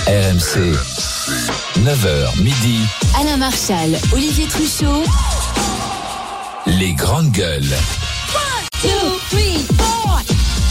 RMC, 9h midi. Alain Marchal, Olivier Truchot. Les grandes gueules. 1, 2, 3, 4.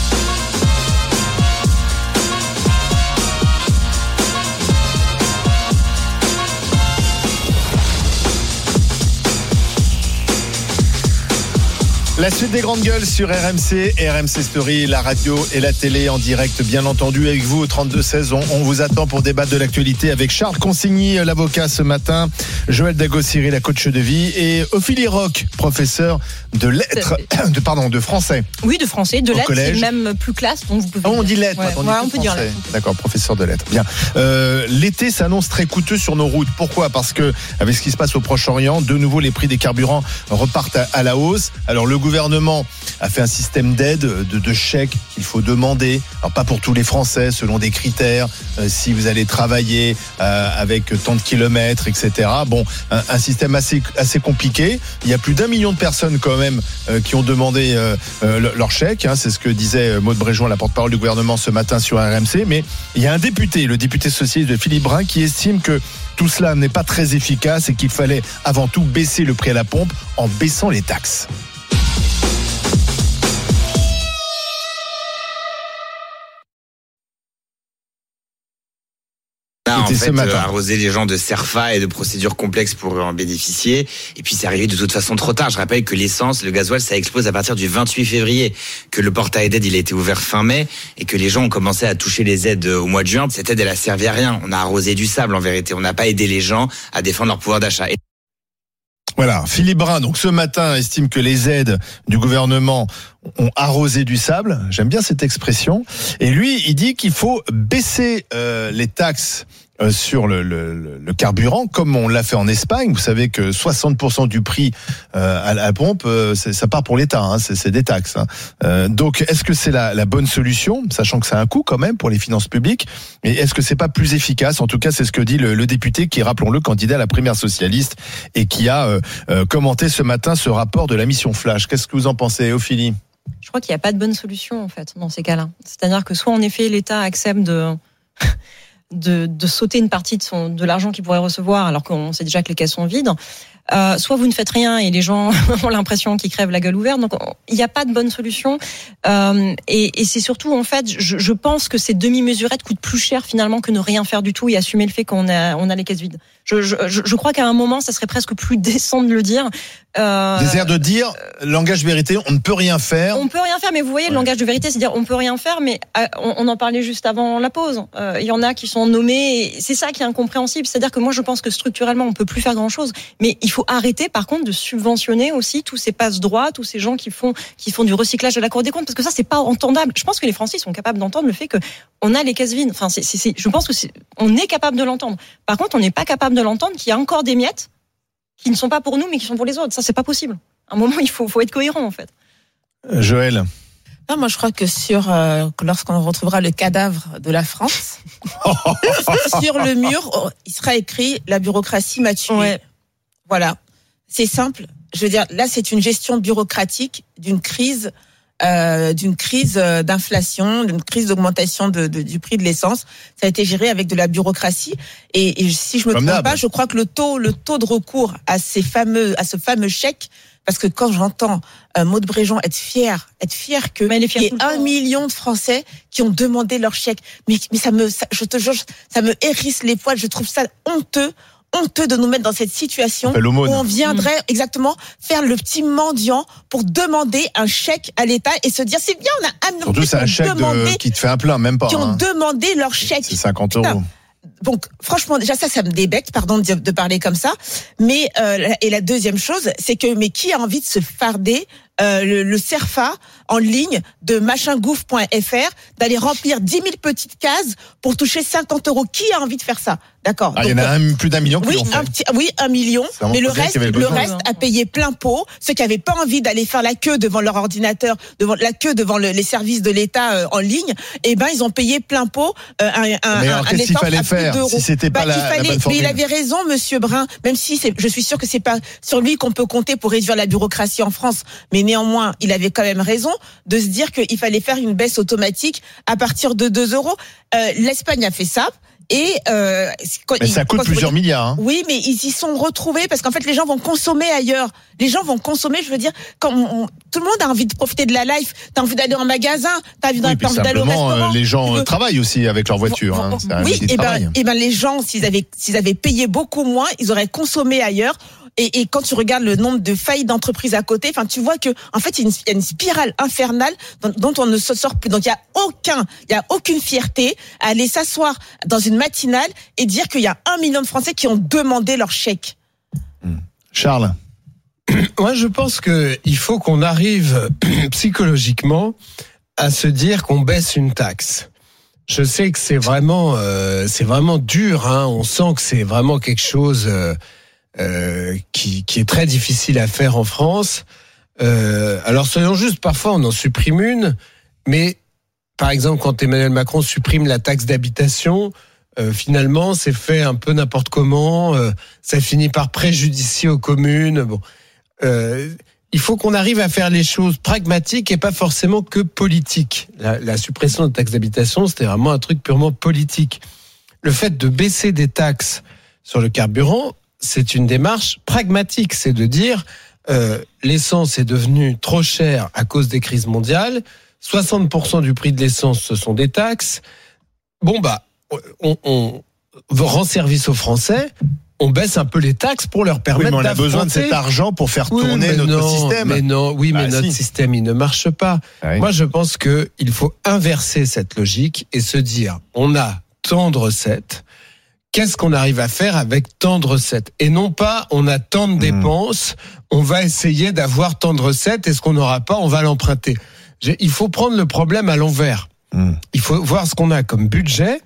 La suite des grandes gueules sur RMC, RMC Story, la radio et la télé en direct, bien entendu, avec vous au 32-16. On vous attend pour débattre de l'actualité avec Charles Consigny, l'avocat ce matin, Joël Dagossiri, la coach de vie, et Ophélie Roch, professeur de lettres, de français. Oui, de français, de lettres, c'est même plus classe. Donc vous pouvez on dit lettres, on peut dire lettres. D'accord, professeur de lettres. Bien. L'été s'annonce très coûteux sur nos routes. Pourquoi ? Parce que, avec ce qui se passe au Proche-Orient, de nouveau, les prix des carburants repartent à la hausse. Alors, le gouvernement a fait un système d'aide, de chèques qu'il faut demander. Alors pas pour tous les Français, selon des critères, si vous allez travailler avec tant de kilomètres, etc. Bon, un système assez compliqué. Il y a plus d'1 million de personnes quand même qui ont demandé leur chèque. C'est ce que disait Maud Bréjon, la porte-parole du gouvernement ce matin sur RMC. Mais il y a un député, le député socialiste de Philippe Brun, qui estime que tout cela n'est pas très efficace et qu'il fallait avant tout baisser le prix à la pompe en baissant les taxes. En fait, arroser les gens de CERFA et de procédures complexes pour en bénéficier. Et puis, c'est arrivé de toute façon trop tard. Je rappelle que l'essence, le gasoil, ça explose à partir du 28 février. Que le portail d'aide, il a été ouvert fin mai. Et que les gens ont commencé à toucher les aides au mois de juin. Cette aide, elle a servi à rien. On a arrosé du sable, en vérité. On n'a pas aidé les gens à défendre leur pouvoir d'achat. Voilà, Philippe Brun, donc ce matin, estime que les aides du gouvernement ont arrosé du sable. J'aime bien cette expression. Et lui, il dit qu'il faut baisser les taxes sur le carburant, comme on l'a fait en Espagne. Vous savez que 60% du prix à la pompe, ça part pour l'État, c'est des taxes. Donc, est-ce que c'est la bonne solution, sachant que ça a un coût quand même pour les finances publiques, et est-ce que c'est pas plus efficace ? En tout cas, c'est ce que dit le député qui est, rappelons-le, candidat à la primaire socialiste et qui a commenté ce matin ce rapport de la mission Flash. Qu'est-ce que vous en pensez, Ophélie ? Je crois qu'il n'y a pas de bonne solution, en fait, dans ces cas-là. C'est-à-dire que soit, en effet, l'État accepte de sauter une partie de l'argent qu'il pourrait recevoir, alors qu'on sait déjà que les caisses sont vides. Soit vous ne faites rien et les gens ont l'impression qu'ils crèvent la gueule ouverte. Donc il n'y a pas de bonne solution. Et c'est surtout, en fait, je pense que ces demi-mesurettes coûtent plus cher finalement que ne rien faire du tout et assumer le fait qu'on a les caisses vides. Je crois qu'à un moment, ça serait presque plus décent de le dire. Désert de dire, langage vérité, on ne peut rien faire. On peut rien faire, mais vous voyez, le langage de vérité, c'est dire on peut rien faire, mais on en parlait juste avant la pause. Il y en a qui sont nommés, et c'est ça qui est incompréhensible. C'est-à-dire que moi, je pense que structurellement, on peut plus faire grand-chose, mais il faut arrêter, par contre, de subventionner aussi tous ces passe-droits, tous ces gens qui font du recyclage de la Cour des comptes, parce que ça, c'est pas entendable. Je pense que les Français sont capables d'entendre le fait que on a les caisses vides. Enfin, je pense que on est capable de l'entendre. Par contre, on n'est pas capable de l'entendre qu'il y a encore des miettes qui ne sont pas pour nous, mais qui sont pour les autres. Ça, c'est pas possible. À un moment, il faut être cohérent, en fait. Joël. Non, moi, je crois que lorsqu'on retrouvera le cadavre de la France, sur le mur, il sera écrit « La bureaucratie m'a tué ». Ouais. Voilà. C'est simple. Je veux dire, là, c'est une gestion bureaucratique d'une crise d'inflation, d'une crise d'augmentation du prix de l'essence. Ça a été géré avec de la bureaucratie. Et si je me trompe pas, je crois que le taux de recours à ce fameux chèque, parce que quand j'entends Maud Bréjon être fière qu'il y ait 1 million de Français qui ont demandé leur chèque, mais je te jure, ça me hérisse les poils. Je trouve ça honteux de nous mettre dans cette situation où on viendrait exactement faire le petit mendiant pour demander un chèque à l'État et se dire c'est bien, on a un surtout c'est un chèque qui te fait un plein, même pas. Qui ont demandé leur chèque. C'est 50 €. Donc franchement, déjà ça me débecte, pardon de parler comme ça. Mais et la deuxième chose, c'est que qui a envie de se farder le CERFA en ligne de machingouv.fr, d'aller remplir 10 000 petites cases pour toucher 50 €. Qui a envie de faire ça ? D'accord. Il y en a plus d'1 million qui l'ont fait. Oui, 1 million. Mais le reste a payé plein pot. Ceux qui n'avaient pas envie d'aller faire la queue devant leur ordinateur, devant les services de l'État en ligne, ils ont payé plein pot mais alors, qu'est-ce qu'il fallait faire si c'était pas la bonne formule ? Mais il avait raison, Monsieur Brun, même si je suis sûr que c'est pas sur lui qu'on peut compter pour réduire la bureaucratie en France. Mais néanmoins, il avait quand même raison de se dire qu'il fallait faire une baisse automatique à partir de 2 €. L'Espagne a fait ça. Et mais ça coûte plusieurs milliards. Hein. Oui, mais ils y sont retrouvés parce qu'en fait les gens vont consommer ailleurs. Les gens vont consommer, je veux dire, tout le monde a envie de profiter de la life. T'as envie d'aller en magasin, t'as envie d'aller au restaurant. Les gens travaillent aussi avec leur voiture. Hein. Oui, et ben les gens, s'ils avaient payé beaucoup moins, ils auraient consommé ailleurs. Et quand tu regardes le nombre de faillites d'entreprises à côté, enfin, tu vois que, en fait, il y a une spirale infernale dont on ne se sort plus. Donc, il y a aucune fierté à aller s'asseoir dans une matinale et dire qu'il y a 1 million de Français qui ont demandé leur chèque. Charles. Moi, je pense qu'il faut qu'on arrive psychologiquement à se dire qu'on baisse une taxe. Je sais que c'est vraiment dur, hein. On sent que c'est vraiment quelque chose, qui est très difficile à faire en France. Alors soyons justes, parfois on en supprime une, mais par exemple quand Emmanuel Macron supprime la taxe d'habitation, finalement c'est fait un peu n'importe comment, ça finit par préjudicier aux communes. Bon, il faut qu'on arrive à faire les choses pragmatiques et pas forcément que politiques. La suppression de la taxe d'habitation, c'était vraiment un truc purement politique. Le fait de baisser des taxes sur le carburant, c'est une démarche pragmatique, c'est de dire l'essence est devenue trop chère à cause des crises mondiales, 60% du prix de l'essence ce sont des taxes. Bon on rend service aux Français, on baisse un peu les taxes pour leur permettre d'affronter. On a besoin de cet argent pour faire tourner notre système. Mais notre système il ne marche pas. Oui. Moi je pense que il faut inverser cette logique et se dire on a tant de recettes. Qu'est-ce qu'on arrive à faire avec tant de recettes ? Et non pas, on a tant de dépenses, on va essayer d'avoir tant de recettes, et ce qu'on n'aura pas, on va l'emprunter. Il faut prendre le problème à l'envers. Il faut voir ce qu'on a comme budget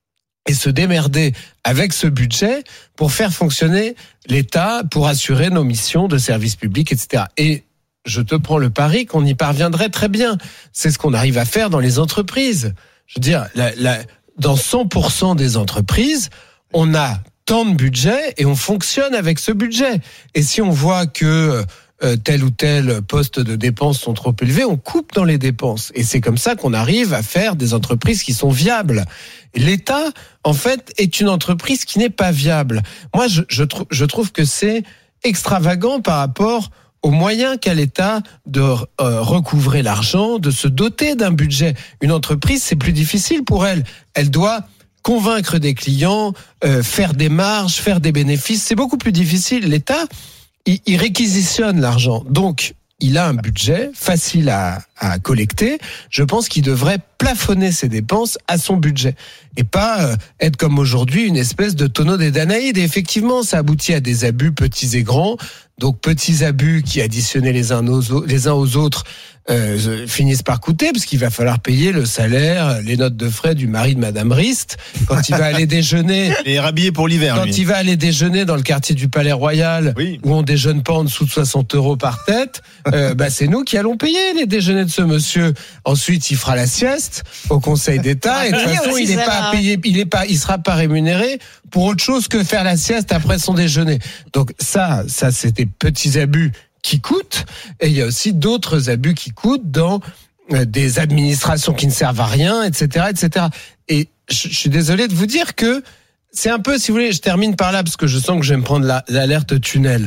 et se démerder avec ce budget pour faire fonctionner l'État, pour assurer nos missions de service public, etc. Et je te prends le pari qu'on y parviendrait très bien. C'est ce qu'on arrive à faire dans les entreprises. Je veux dire, dans 100% des entreprises, on a tant de budget et on fonctionne avec ce budget. Et si on voit que tel ou tel poste de dépenses sont trop élevés, on coupe dans les dépenses. Et c'est comme ça qu'on arrive à faire des entreprises qui sont viables. Et l'État, en fait, est une entreprise qui n'est pas viable. Moi, je trouve que c'est extravagant par rapport aux moyens qu'a l'État de recouvrer l'argent, de se doter d'un budget. Une entreprise, c'est plus difficile pour elle. Elle doit convaincre des clients, faire des marges, faire des bénéfices, c'est beaucoup plus difficile. L'État, il réquisitionne l'argent. Donc, il a un budget facile à collecter. Je pense qu'il devrait plafonner ses dépenses à son budget et pas être comme aujourd'hui une espèce de tonneau des Danaïdes. Et effectivement, ça aboutit à des abus petits et grands. Donc, petits abus qui additionnés les uns aux autres finissent par coûter parce qu'il va falloir payer le salaire, les notes de frais du mari de Madame Rist quand il va aller déjeuner. Et rhabillé pour l'hiver. Quand il va aller déjeuner dans le quartier du Palais Royal, où on déjeune pas en dessous de 60 € par tête, c'est nous qui allons payer les déjeuners de ce monsieur. Ensuite, il fera la sieste au Conseil d'État et de toute façon, il n'est pas payé, il sera pas rémunéré pour autre chose que faire la sieste après son déjeuner. Donc ça c'est des petits abus qui coûtent, et il y a aussi d'autres abus qui coûtent dans des administrations qui ne servent à rien, etc., etc. Et je suis désolé de vous dire que c'est un peu, si vous voulez, je termine par là parce que je sens que je vais me prendre l'alerte tunnel.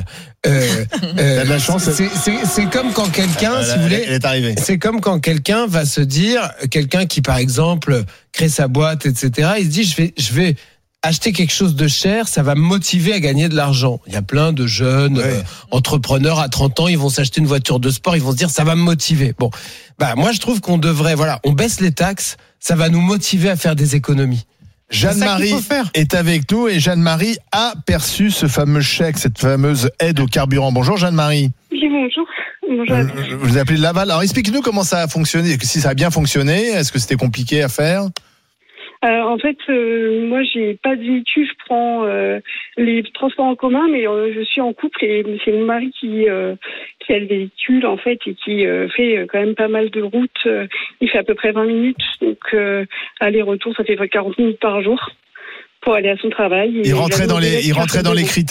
La chance, c'est comme quand quelqu'un, si vous voulez, elle est arrivée. C'est comme quand quelqu'un va se dire, quelqu'un qui par exemple crée sa boîte, etc., il se dit je vais acheter quelque chose de cher, ça va me motiver à gagner de l'argent. Il y a plein de jeunes entrepreneurs à 30 ans, ils vont s'acheter une voiture de sport, ils vont se dire ça va me motiver. Bon, moi je trouve qu'on devrait, on baisse les taxes, ça va nous motiver à faire des économies. Jeanne-Marie est avec nous et Jeanne-Marie a perçu ce fameux chèque, cette fameuse aide au carburant. Bonjour Jeanne-Marie. Oui, bonjour. Vous appelez de Laval. Alors expliquez-nous comment ça a fonctionné, si ça a bien fonctionné, est-ce que c'était compliqué à faire ? En fait, moi, j'ai pas de véhicule, je prends les transports en commun, mais je suis en couple et c'est mon mari qui a le véhicule, en fait, et qui fait quand même pas mal de routes. Il fait à peu près 20 minutes, donc aller-retour, ça fait 40 minutes par jour pour aller à son travail. Il rentrait dans les critères ?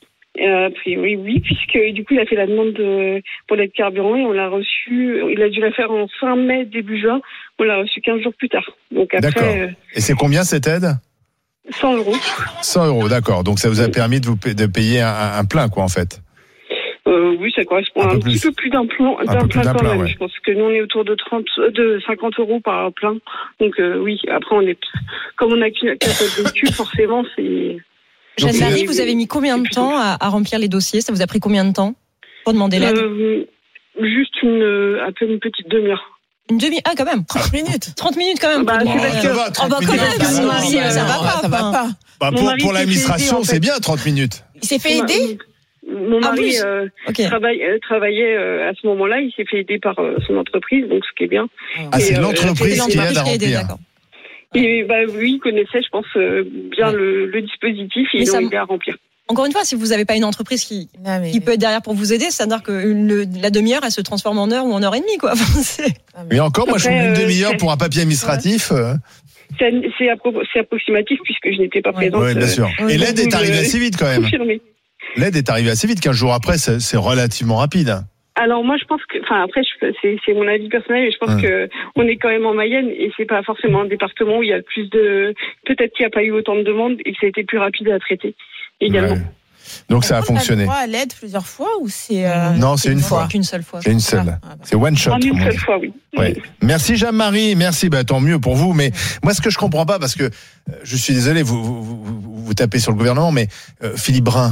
Oui, puisque du coup il a fait la demande pour l'aide carburant et on l'a reçu. Il a dû la faire en fin mai, début juin. On l'a reçu 15 jours plus tard. Donc après. D'accord. Et c'est combien cette aide ? 100 €. 100 €, d'accord. Donc ça vous a permis de payer un plein, quoi, en fait. Oui, ça correspond à un petit peu plus d'un plein quand même. Ouais. Je pense que nous, on est autour de 50 € par plein. Donc oui, après, comme on n'a qu'un seul véhicule, forcément, c'est... Jeanne-Marie, vous avez mis combien de temps à remplir les dossiers? Ça vous a pris combien de temps pour demander l'aide? Juste à peine une petite demi-heure. Une demi-heure? Ah, quand même. 30 minutes. 30 minutes quand même. Bah, ça va, 30 minutes. Ça va pas. Pour l'administration, c'est bien 30 minutes. Il s'est fait aider? Mon mari travaillait à ce moment-là, il s'est fait aider par son entreprise, donc ce qui est bien. Ah, c'est l'entreprise qui aide à remplir. Et oui, il connaissait, je pense, bien le dispositif et ils ont aidé à remplir. Encore une fois, si vous n'avez pas une entreprise qui peut être derrière pour vous aider, c'est-à-dire que la demi-heure, elle se transforme en heure ou en heure et demie, quoi. Mais encore, moi, je trouve une demi-heure pour un papier administratif. C'est approximatif puisque je n'étais pas présente. Oui, bien sûr. Et l'aide est arrivée assez vite, quand même. Confirmé. L'aide est arrivée assez vite, 15 jours après, c'est relativement rapide. Alors moi je pense que, après c'est mon avis personnel, mais je pense que on est quand même en Mayenne et c'est pas forcément un département où il y a le plus peut-être qu'il n'y a pas eu autant de demandes et que ça a été plus rapide à traiter également. Ouais. Donc ça a fonctionné. On a le droit à l'aide plusieurs fois ou c'est Non, c'est une fois. Qu'une seule fois. C'est une seule. C'est one shot. Une seule fois, oui. Ouais. Merci Jeanne-Marie, merci. Tant mieux pour vous. Mais moi, ce que je comprends pas, parce que je suis désolé, vous tapez sur le gouvernement, mais Philippe Brun.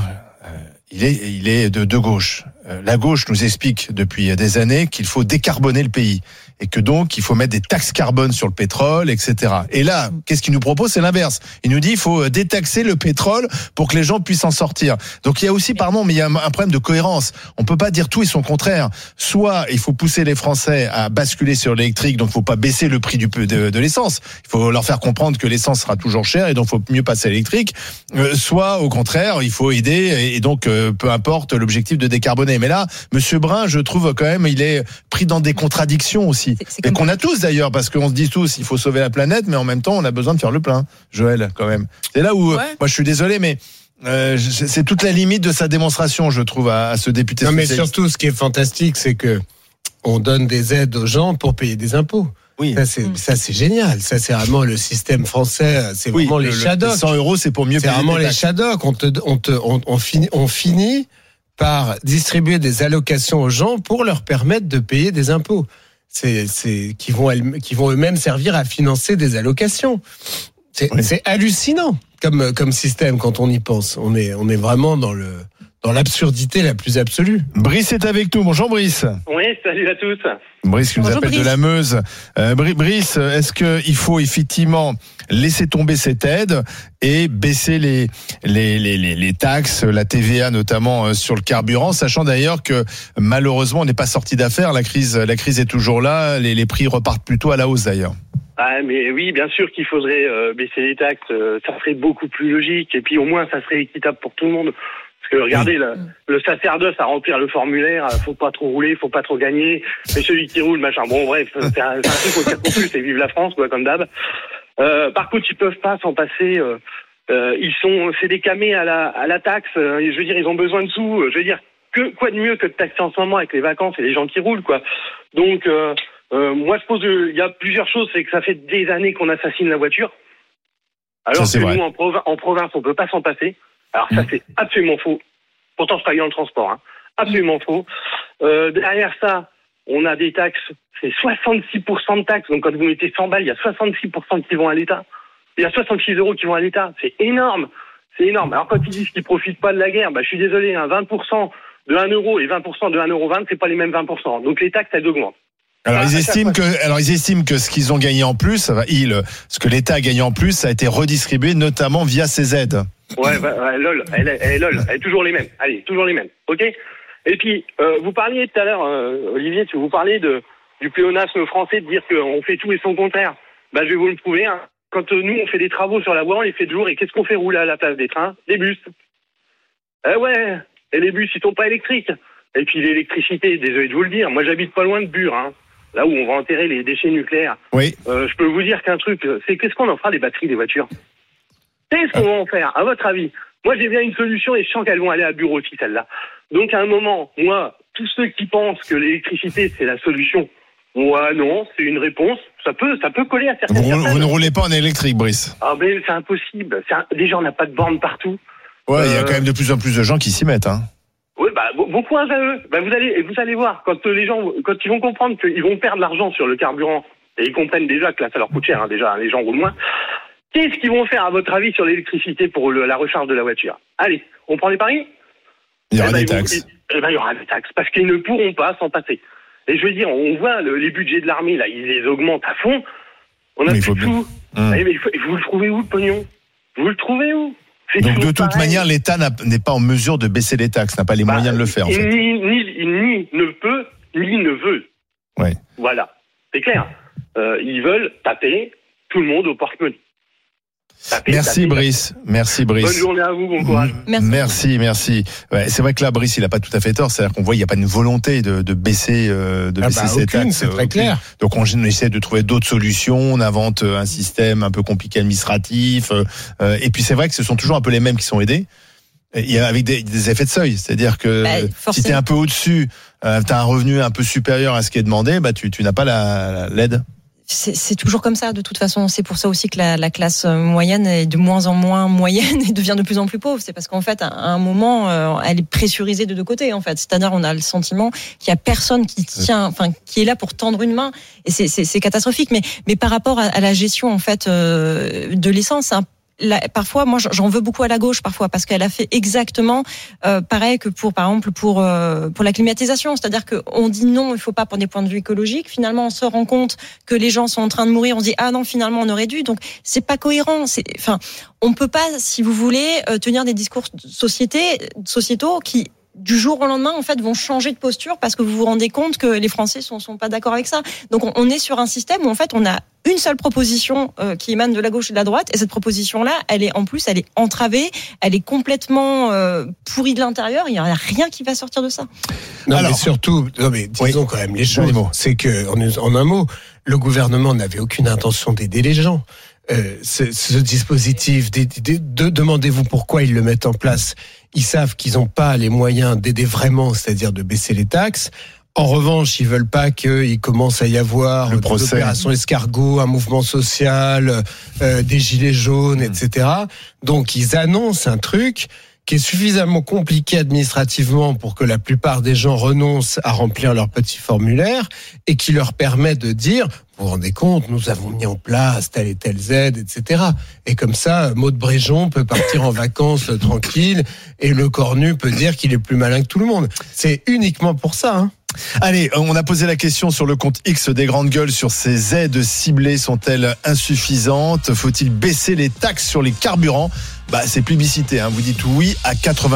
Il est de gauche. La gauche nous explique depuis des années qu'il faut décarboner le pays et que donc il faut mettre des taxes carbone sur le pétrole, etc. Et là, qu'est-ce qu'il nous propose? C'est l'inverse. Il nous dit il faut détaxer le pétrole pour que les gens puissent en sortir. Donc il y a aussi, mais il y a un problème de cohérence. On peut pas dire tout et son contraire. Soit il faut pousser les Français à basculer sur l'électrique, donc il faut pas baisser le prix de l'essence. Il faut leur faire comprendre que l'essence sera toujours chère et donc il faut mieux passer à l'électrique. Soit au contraire, il faut aider et donc peu importe l'objectif de décarboner. Mais là, Monsieur Brun, je trouve quand même, il est pris dans des contradictions aussi. Et qu'on a tous d'ailleurs, parce qu'on se dit tous, il faut sauver la planète, mais en même temps, on a besoin de faire le plein. Joël, quand même. C'est là où, moi je suis désolé, mais c'est toute la limite de sa démonstration, je trouve, à ce député socialiste. Mais surtout, ce qui est fantastique, c'est que on donne des aides aux gens pour payer des impôts. Oui. Ça, c'est génial. Ça, c'est vraiment le système français. C'est vraiment les Shadocks. 100 €, c'est pour mieux payer. C'est vraiment les Shadocks. On finit par distribuer des allocations aux gens pour leur permettre de payer des impôts. Qui vont eux-mêmes servir à financer des allocations. C'est hallucinant comme système quand on y pense. On est vraiment dans l'absurdité la plus absolue. Brice est avec nous. Bonjour Brice. Oui, salut à tous. Brice qui nous appelle de la Meuse. Brice, est-ce qu'il faut effectivement laisser tomber cette aide et baisser les taxes, la TVA notamment sur le carburant, sachant d'ailleurs que malheureusement on n'est pas sorti d'affaire, la crise est toujours là, les prix repartent plutôt à la hausse d'ailleurs. Ah mais oui, bien sûr qu'il faudrait baisser les taxes, ça serait beaucoup plus logique et puis au moins ça serait équitable pour tout le monde. Parce que regardez, le sacerdoce à remplir le formulaire, faut pas trop rouler, faut pas trop gagner, mais celui qui roule, machin, bon bref, c'est un truc au circonfus, c'est vive la France, quoi, comme d'hab. Par contre, ils peuvent pas s'en passer, c'est des camés à la taxe, je veux dire, ils ont besoin de sous, je veux dire, quoi de mieux que de taxer en ce moment avec les vacances et les gens qui roulent, quoi. Donc, moi je pense il y a plusieurs choses, c'est que ça fait des années qu'on assassine la voiture. Alors que nous, en province, on peut pas s'en passer. Alors ça, c'est absolument faux. Pourtant, je travaille dans le transport. Hein. Absolument faux. Derrière ça, on a des taxes. C'est 66% de taxes. Donc, quand vous mettez 100 balles, il y a 66% qui vont à l'État. Il y a 66 € qui vont à l'État. C'est énorme. C'est énorme. Alors, quand ils disent qu'ils profitent pas de la guerre, je suis désolé, 20% de 1 € et 20% de 1,20 €, c'est pas les mêmes 20%. Donc, les taxes, elles augmentent. Alors ils estiment que ce qu'ils ont gagné en plus, ce que l'État a gagné en plus, ça a été redistribué notamment via ces aides. Ouais, lol, elle est toujours les mêmes. Allez, toujours les mêmes. Ok. Et puis vous parliez tout à l'heure, Olivier, vous parliez du pléonasme français de dire qu'on fait tout et son contraire. Je vais vous le prouver. Hein. Quand nous on fait des travaux sur la voie, on les fait de jour et qu'est-ce qu'on fait rouler à la place des trains? Des bus. Et les bus ils sont pas électriques. Et puis l'électricité, désolé de vous le dire, moi j'habite pas loin de Bure, hein. Là où on va enterrer les déchets nucléaires. Oui. Je peux vous dire qu'un truc, c'est qu'est-ce qu'on en fera des batteries des voitures? Qu'est-ce qu'on va en faire, à votre avis? Moi, j'ai bien une solution et je sens qu'elles vont aller à bureau aussi, celles-là. Donc, à un moment, moi, tous ceux qui pensent que l'électricité, c'est la solution, Ouais, non, c'est une réponse. Ça peut coller à certaines personnes. Vous ne roulez pas en électrique, Brice? Ah, mais c'est impossible. Déjà, on n'a pas de borne partout. Ouais, il y a quand même de plus en plus de gens qui s'y mettent, hein. Oui, bon courage à eux. Vous allez voir, quand les gens, quand ils vont comprendre qu'ils vont perdre l'argent sur le carburant, et ils comprennent déjà que là, ça leur coûte cher, hein, déjà, les gens roulent moins. Qu'est-ce qu'ils vont faire, à votre avis, sur l'électricité pour la recharge de la voiture? Allez, on prend les paris? Il y aura des taxes. Il y aura des taxes, parce qu'ils ne pourront pas s'en passer. Et je veux dire, on voit les budgets de l'armée, là, ils les augmentent à fond. On a plus de tout. Mais vous le trouvez où, le pognon? Vous le trouvez où? Donc de toute manière, l'État n'est pas en mesure de baisser les taxes, n'a pas les moyens de le faire, en fait. Ni ne peut, ni ne veut. Ouais. Voilà, c'est clair. Ils veulent taper tout le monde au porte-monnaie. Merci Brice. Bonne journée à vous, bon courage. Merci. Ouais, c'est vrai que là, Brice, il a pas tout à fait tort. C'est-à-dire qu'on voit, il n'y a pas une volonté de baisser, ces taxes. C'est très clair. Donc on essaie de trouver d'autres solutions. On invente un système un peu compliqué administratif. Et puis c'est vrai que ce sont toujours un peu les mêmes qui sont aidés. Et avec des effets de seuil. C'est-à-dire que si tu es un peu au-dessus, tu as un revenu un peu supérieur à ce qui est demandé, tu n'as pas l'aide. C'est toujours comme ça, de toute façon. C'est pour ça aussi que la classe moyenne est de moins en moins moyenne et devient de plus en plus pauvre. C'est parce qu'en fait, à un moment, elle est pressurisée de deux côtés, en fait. C'est-à-dire, on a le sentiment qu'il y a personne qui est là pour tendre une main. Et c'est catastrophique. Mais par rapport à la gestion, en fait, de l'essence, parfois, moi, j'en veux beaucoup à la gauche, parfois, parce qu'elle a fait exactement pareil que par exemple, pour la climatisation. C'est-à-dire qu'on dit non, il faut pas pour des points de vue écologiques. Finalement, on se rend compte que les gens sont en train de mourir. On se dit ah non, finalement, on aurait dû. Donc, c'est pas cohérent. On peut pas, si vous voulez, tenir des discours sociétaux qui du jour au lendemain, en fait, vont changer de posture parce que vous vous rendez compte que les Français sont pas d'accord avec ça. Donc, on est sur un système où, en fait, on a une seule proposition qui émane de la gauche et de la droite, et cette proposition-là, elle est entravée, elle est complètement pourrie de l'intérieur. Il y a rien qui va sortir de ça. Mais surtout, disons quand même les choses. C'est que, en un mot, le gouvernement n'avait aucune intention d'aider les gens. Ce dispositif, demandez-vous pourquoi ils le mettent en place. Ils savent qu'ils n'ont pas les moyens d'aider vraiment, c'est-à-dire de baisser les taxes. En revanche, ils veulent pas qu'il commence à y avoir des opérations escargot, un mouvement social, des gilets jaunes, etc. Donc, ils annoncent un truc qui est suffisamment compliqué administrativement pour que la plupart des gens renoncent à remplir leur petit formulaire et qui leur permet de dire, vous vous rendez compte, nous avons mis en place telle et telle aide, etc. Et comme ça, Maud Bréjon peut partir en vacances tranquille et le cornu peut dire qu'il est plus malin que tout le monde. C'est uniquement pour ça, hein. Allez, on a posé la question sur le compte X des grandes gueules sur ces aides ciblées. Sont-elles insuffisantes? Faut-il baisser les taxes sur les carburants? C'est plébiscité, hein. Vous dites oui à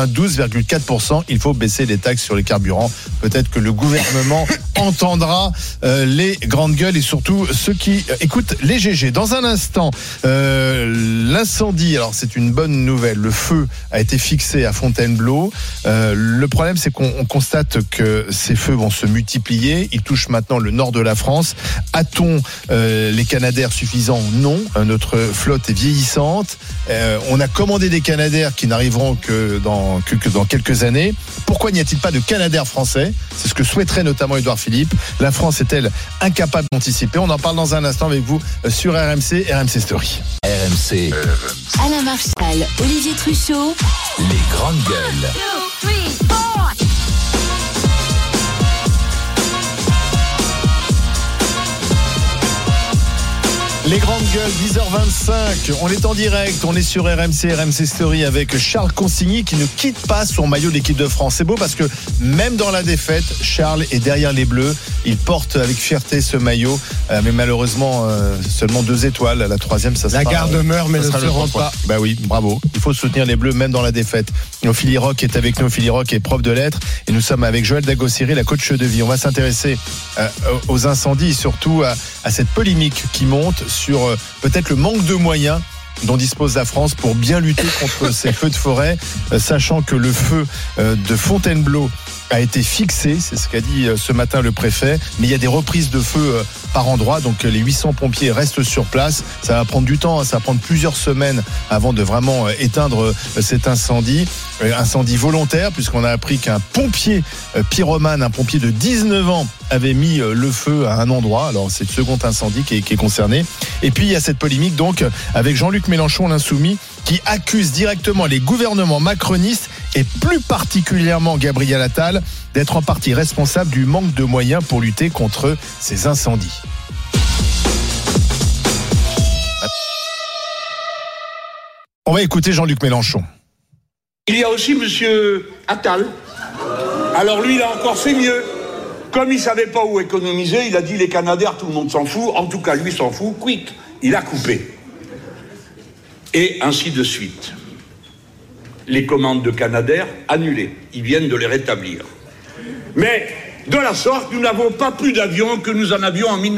92,4%. Il faut baisser les taxes sur les carburants. Peut-être que le gouvernement entendra les grandes gueules et surtout ceux qui écoutent les GG. Dans un instant, l'incendie. Alors c'est une bonne nouvelle. Le feu a été fixé à Fontainebleau. Le problème, c'est qu'on constate que ces feux vont se multiplier. Ils touchent maintenant le nord de la France. A-t-on les Canadaires suffisants? Non. Notre flotte est vieillissante. On a commandé des Canadaires qui n'arriveront que dans quelques années. Pourquoi n'y a-t-il pas de Canadaires français? C'est ce que souhaiterait notamment Édouard Philippe. La France est-elle incapable d'anticiper? On en parle dans un instant avec vous sur RMC Story. RMC. Alain Marchal, Olivier Truchot. Les grandes gueules. 2, 3, 4. Les grandes gueules, 10h25, on est en direct, on est sur RMC Story avec Charles Consigny qui ne quitte pas son maillot de l'équipe de France. C'est beau parce que même dans la défaite, Charles est derrière les Bleus. Il porte avec fierté ce maillot, mais malheureusement seulement 2 étoiles. La 3e, ça sera... La garde meurt, mais ne se rend pas. Bah oui, bravo. Il faut soutenir les Bleus même dans la défaite. Ophélie Roch est avec nous. Ophélie Roch est prof de lettres et nous sommes avec Joël Dagossiri, la coach de vie. On va s'intéresser aux incendies et surtout à cette polémique qui monte sur peut-être le manque de moyens dont dispose la France pour bien lutter contre ces feux de forêt, sachant que le feu de Fontainebleau a été fixé, c'est ce qu'a dit ce matin le préfet, mais il y a des reprises de feu par endroit, donc les 800 pompiers restent sur place. Ça va prendre du temps, ça va prendre plusieurs semaines avant de vraiment éteindre cet incendie volontaire, puisqu'on a appris qu'un pompier pyromane, un pompier de 19 ans, avait mis le feu à un endroit. Alors c'est le second incendie qui est concerné. Et puis il y a cette polémique donc avec Jean-Luc Mélenchon, l'insoumis, qui accuse directement les gouvernements macronistes et plus particulièrement Gabriel Attal d'être en partie responsable du manque de moyens pour lutter contre ces incendies. On va écouter Jean-Luc Mélenchon. Il y a aussi monsieur Attal. Alors lui, il a encore fait mieux. Comme il savait pas où économiser, il a dit les Canadaires, tout le monde s'en fout. En tout cas, lui s'en fout. Quick, il a coupé. Et ainsi de suite. Les commandes de Canadair annulées. Ils viennent de les rétablir. Mais de la sorte, nous n'avons pas plus d'avions que nous en avions en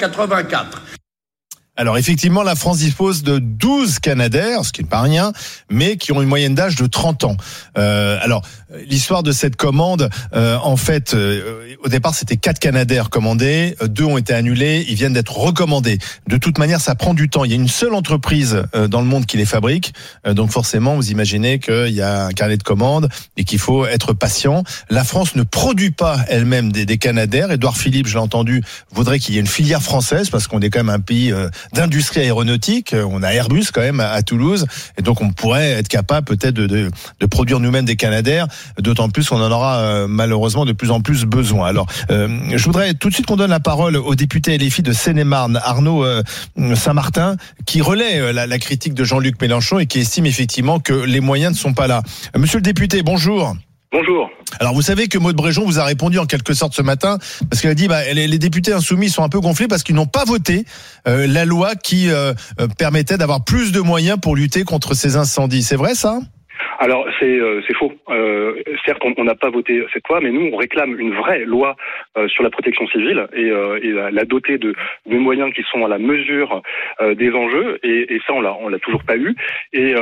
1984. Alors effectivement, la France dispose de 12 Canadair, ce qui n'est pas rien, mais qui ont une moyenne d'âge de 30 ans. Alors, l'histoire de cette commande, en fait, au départ, c'était 4 Canadair commandés, 2 ont été annulés, ils viennent d'être recommandés. De toute manière, ça prend du temps. Il y a une seule entreprise dans le monde qui les fabrique, donc forcément, vous imaginez qu'il y a un carnet de commandes et qu'il faut être patient. La France ne produit pas elle-même des Canadair. Édouard Philippe, je l'ai entendu, voudrait qu'il y ait une filière française, parce qu'on est quand même un pays d'industrie aéronautique. On a Airbus quand même à Toulouse, et donc on pourrait être capable peut-être de produire nous-mêmes des Canadair, d'autant plus qu'on en aura malheureusement de plus en plus besoin. Alors je voudrais tout de suite qu'on donne la parole au député LFI de Seine-et-Marne, Arnaud Saint-Martin, qui relaie la critique de Jean-Luc Mélenchon et qui estime effectivement que les moyens ne sont pas là. Monsieur le député, bonjour. Bonjour. Alors vous savez que Maud Bréjon vous a répondu en quelque sorte ce matin, parce qu'elle a dit les députés insoumis sont un peu gonflés parce qu'ils n'ont pas voté la loi qui permettait d'avoir plus de moyens pour lutter contre ces incendies. C'est vrai ça ? Alors c'est faux. Certes, on n'a pas voté cette loi, mais nous on réclame une vraie loi sur la protection civile et la doter de moyens qui sont à la mesure des enjeux. Et ça on l'a toujours pas eu. Et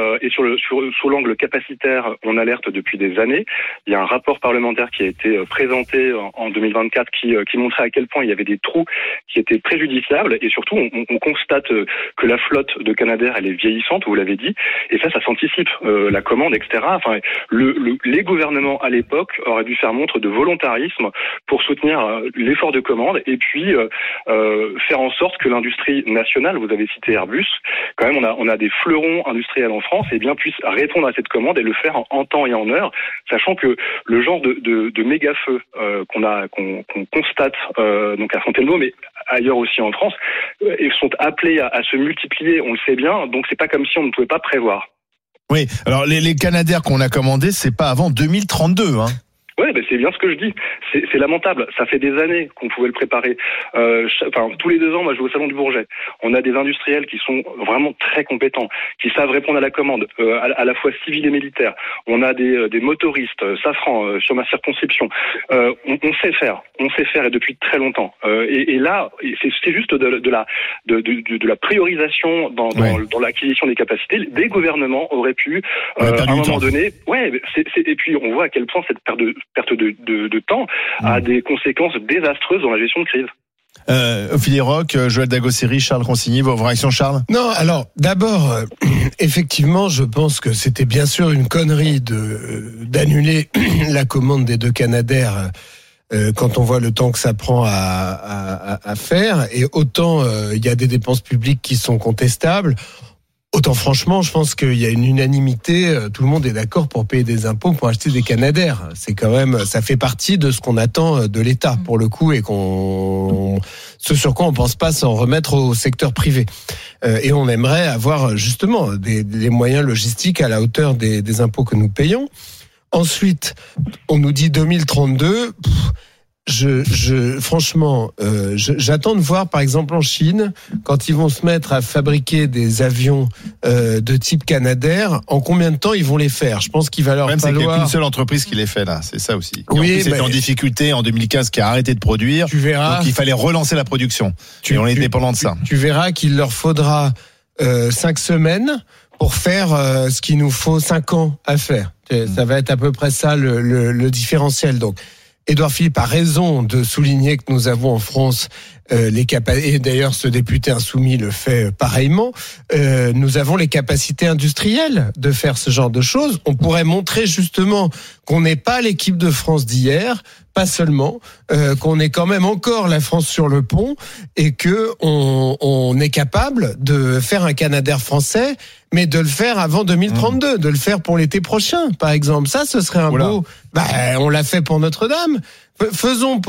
sur l'angle capacitaire, on alerte depuis des années. Il y a un rapport parlementaire qui a été présenté en 2024 qui montrait à quel point il y avait des trous qui étaient préjudiciables. Et surtout, on constate que la flotte de Canadair elle est vieillissante, vous l'avez dit. Et ça s'anticipe. La commande, etc. Enfin, les gouvernements à l'époque auraient dû faire montre de volontarisme pour soutenir l'effort de commande et puis faire en sorte que l'industrie nationale, vous avez cité Airbus, quand même on a des fleurons industriels en France, et bien puisse répondre à cette commande et le faire en temps et en heure, sachant que le genre de méga feu qu'on constate donc à Fontainebleau, mais ailleurs aussi en France, sont appelés à se multiplier, on le sait bien, donc c'est pas comme si on ne pouvait pas prévoir. Oui, alors les Canadair qu'on a commandés, c'est pas avant 2032, hein. Ouais, c'est bien ce que je dis. C'est lamentable. Ça fait des années qu'on pouvait le préparer. Tous les 2 ans, moi, je vais au Salon du Bourget. On a des industriels qui sont vraiment très compétents, qui savent répondre à la commande, à la fois civile et militaire. On a des motoristes, Safran, sur ma circonscription. On sait faire. On sait faire, et depuis très longtemps. Et là, c'est juste de la priorisation dans l'acquisition des capacités. Des gouvernements auraient pu, à un moment donné, et puis on voit à quel point cette perte de temps a des conséquences désastreuses dans la gestion de crise. Ophélie Roch, Joël Dagosseri, Charles Consigny, vos réactions, Charles ? Non, alors d'abord, effectivement, je pense que c'était bien sûr une connerie d'annuler la commande des 2 Canadair quand on voit le temps que ça prend à faire. Et autant il y a des dépenses publiques qui sont contestables, autant franchement, je pense qu'il y a une unanimité, tout le monde est d'accord pour payer des impôts pour acheter des Canadair. C'est quand même, ça fait partie de ce qu'on attend de l'État pour le coup, et ce sur quoi on pense pas s'en remettre au secteur privé. Et on aimerait avoir justement des moyens logistiques à la hauteur des impôts que nous payons. Ensuite, on nous dit 2032. Franchement, j'attends de voir, par exemple, en Chine, quand ils vont se mettre à fabriquer des avions de type Canadair, en combien de temps ils vont les faire ? Je pense qu'il va leur falloir... C'est qu'il n'y a qu'une seule entreprise qui les fait, là. C'est ça aussi. Oui, c'était en difficulté en 2015, qui a arrêté de produire. Tu verras. Donc il fallait relancer la production. Et on est dépendant de ça. Tu verras qu'il leur faudra 5 semaines pour faire ce qu'il nous faut 5 ans à faire. Ça va être à peu près ça le différentiel. Donc, Édouard Philippe a raison de souligner que nous avons en France les capacités, et d'ailleurs ce député insoumis le fait pareillement, nous avons les capacités industrielles de faire ce genre de choses. On pourrait montrer justement qu'on n'est pas l'équipe de France d'hier, pas seulement, qu'on est quand même encore la France sur le pont et que on est capable de faire un Canadair français, mais de le faire avant 2032, de le faire pour l'été prochain, par exemple. Ça, ce serait un beau... on l'a fait pour Notre-Dame. Faisons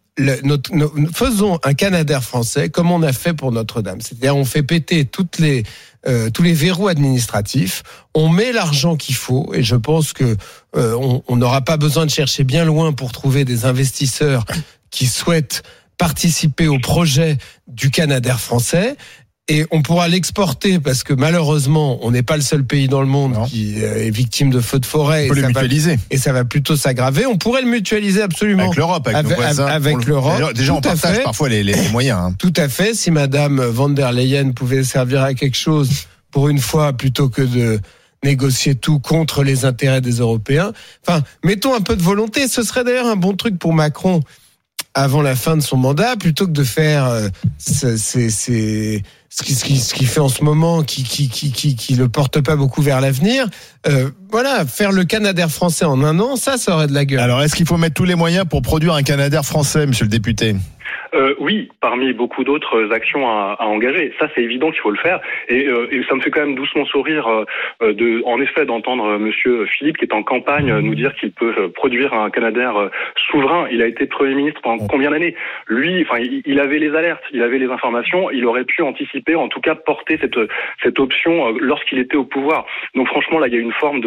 un Canadair français comme on a fait pour Notre-Dame. C'est-à-dire, on fait péter tous les verrous administratifs, on met l'argent qu'il faut, et je pense que on n'aura pas besoin de chercher bien loin pour trouver des investisseurs qui souhaitent participer au projet du Canadair français. Et on pourra l'exporter parce que malheureusement, on n'est pas le seul pays dans le monde qui est victime de feux de forêt. On peut le mutualiser. Et ça va plutôt s'aggraver. On pourrait le mutualiser absolument. Avec l'Europe, avec nos voisins. Avec l'Europe. Déjà, on partage parfois les moyens. Hein. Tout à fait. Si Madame von der Leyen pouvait servir à quelque chose pour une fois, plutôt que de négocier tout contre les intérêts des Européens. Enfin, mettons un peu de volonté. Ce serait d'ailleurs un bon truc pour Macron avant la fin de son mandat, plutôt que de faire ce qu'il fait en ce moment, qui le porte pas beaucoup vers l'avenir. Faire le Canadair français en un an, ça aurait de la gueule. Alors, est-ce qu'il faut mettre tous les moyens pour produire un Canadair français, monsieur le député ? Oui, parmi beaucoup d'autres actions à engager. Ça, c'est évident qu'il faut le faire. Et ça me fait quand même doucement sourire en effet, d'entendre monsieur Philippe, qui est en campagne, nous dire qu'il peut produire un Canadair souverain. Il a été Premier ministre pendant combien d'années ? Lui, il avait les alertes, il avait les informations, il aurait pu anticiper, en tout cas porter cette option lorsqu'il était au pouvoir. Donc franchement, là, il y a une forme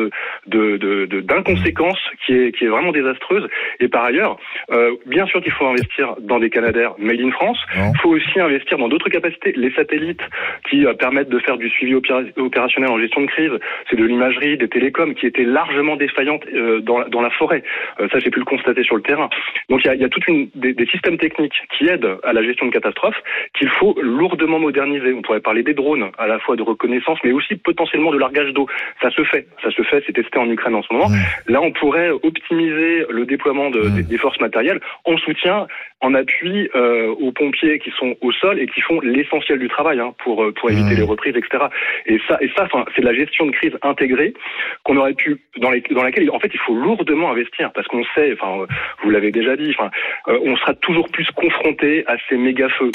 d'inconséquence qui est vraiment désastreuse. Et par ailleurs, bien sûr qu'il faut investir dans des Canadair made in France. Il faut aussi investir dans d'autres capacités. Les satellites qui permettent de faire du suivi opérationnel en gestion de crise, c'est de l'imagerie, des télécoms qui étaient largement défaillantes dans la forêt. Ça, j'ai pu le constater sur le terrain. Donc il y a toute des systèmes techniques qui aident à la gestion de catastrophes qu'il faut lourdement moderniser. On pourrait parler des drones, à la fois de reconnaissance, mais aussi potentiellement de largage d'eau. Ça se fait, c'est testé en Ukraine en ce moment. Là, on pourrait optimiser le déploiement des forces matérielles en soutien, en appui aux pompiers qui sont au sol et qui font l'essentiel du travail pour éviter les reprises, etc. Et ça, c'est de la gestion de crise intégrée qu'on aurait pu dans laquelle en fait il faut lourdement investir, parce qu'on sait, vous l'avez déjà dit, on sera toujours plus confronté à ces méga feux.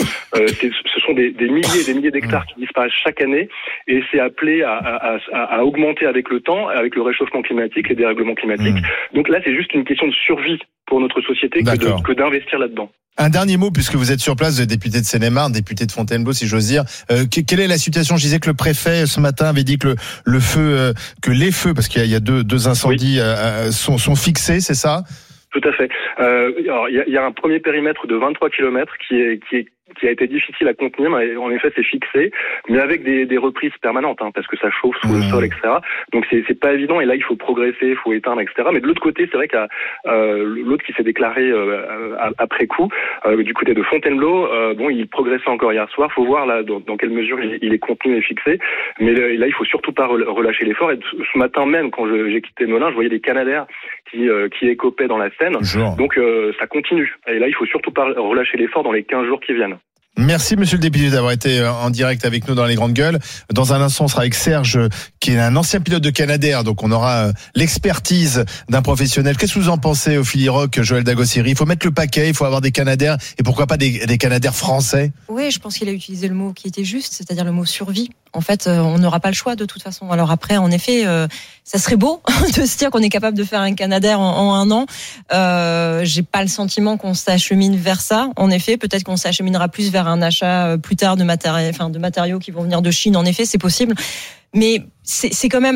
Ce sont des milliers et des milliers d'hectares qui disparaissent chaque année, et c'est appelé à augmenter avec le temps, avec le réchauffement climatique, les dérèglements climatiques. Donc là, c'est juste une question de survie pour notre société que d'investir là-dedans. Un dernier mot, puisque vous êtes sur place, député de Seine-et-Marne, député de Fontainebleau, si j'ose dire. Quelle est la situation ? Je disais que le préfet, ce matin, avait dit que les feux, parce qu'il y a deux incendies, sont fixés, c'est ça ? Tout à fait. Alors, il y a un premier périmètre de 23 km qui a été difficile à contenir, mais en effet c'est fixé, mais avec des reprises permanentes, parce que ça chauffe sous le sol, etc. Donc c'est pas évident, et là il faut progresser, il faut éteindre, etc. Mais de l'autre côté, c'est vrai qu'il y a l'autre qui s'est déclaré après coup, du côté de Fontainebleau, il progressait encore hier soir. Faut voir là dans quelle mesure il est contenu et fixé. Mais là il faut surtout pas relâcher l'effort. Et ce matin même, quand j'ai quitté Melun, je voyais des Canadair qui écopaient dans la Seine. Donc ça continue. Et là il faut surtout pas relâcher l'effort dans les 15 jours qui viennent. Merci monsieur le député d'avoir été en direct avec nous dans les grandes gueules. Dans un instant, on sera avec Serge, qui est un ancien pilote de Canadair, donc on aura l'expertise d'un professionnel. Qu'est-ce que vous en pensez, Ophélie Roch, Joël Dagossiri ? Il faut mettre le paquet, il faut avoir des Canadair, et pourquoi pas des Canadair français ? Oui, je pense qu'il a utilisé le mot qui était juste, c'est-à-dire le mot survie. En fait, on n'aura pas le choix de toute façon. Alors après, en effet, ça serait beau de se dire qu'on est capable de faire un Canadair en un an. J'ai pas le sentiment qu'on s'achemine vers ça. En effet, peut-être qu'on s'acheminera plus vers un achat plus tard de matériaux qui vont venir de Chine. En effet, c'est possible. Mais c'est quand